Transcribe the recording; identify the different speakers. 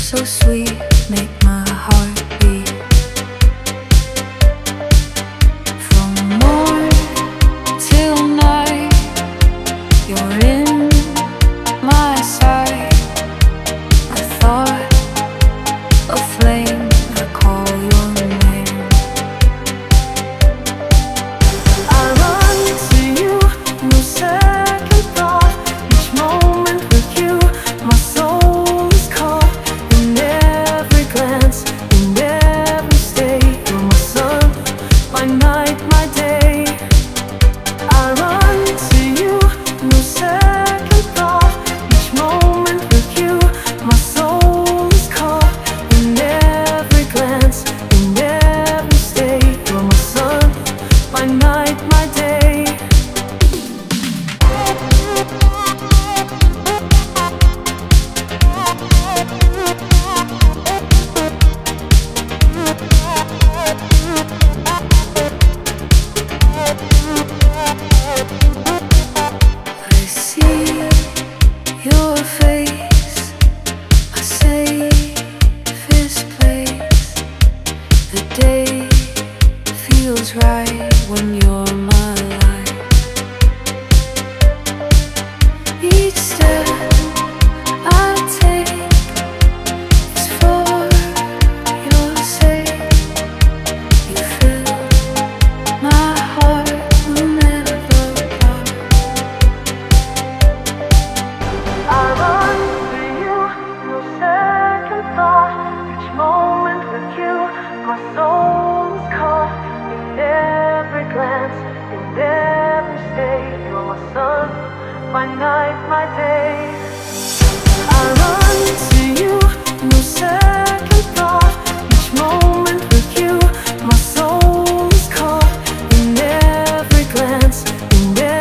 Speaker 1: so sweet, make my heart beat. From morn till night, you're in my sight. A thought, a flame, I call your name. I run to you, no second thought. Each moment with you, my soul is caught in every glance, in every state. You're my sun, my night, my day. I run to you, no second thought. Each moment with you, my soul is caught in every glance, in every state. You're my sun, my night, my day. I see your face, a safest place. The day feels right when you're my light. Each step I take is for your sake. You fill my heart, will never part. I run to you, no second thought. Each moment with you, my soul is caught in every glance, in every state. You're my sun, my night, my day. I run to you, no second thought. Each moment with you, my soul is caught in every glance, in every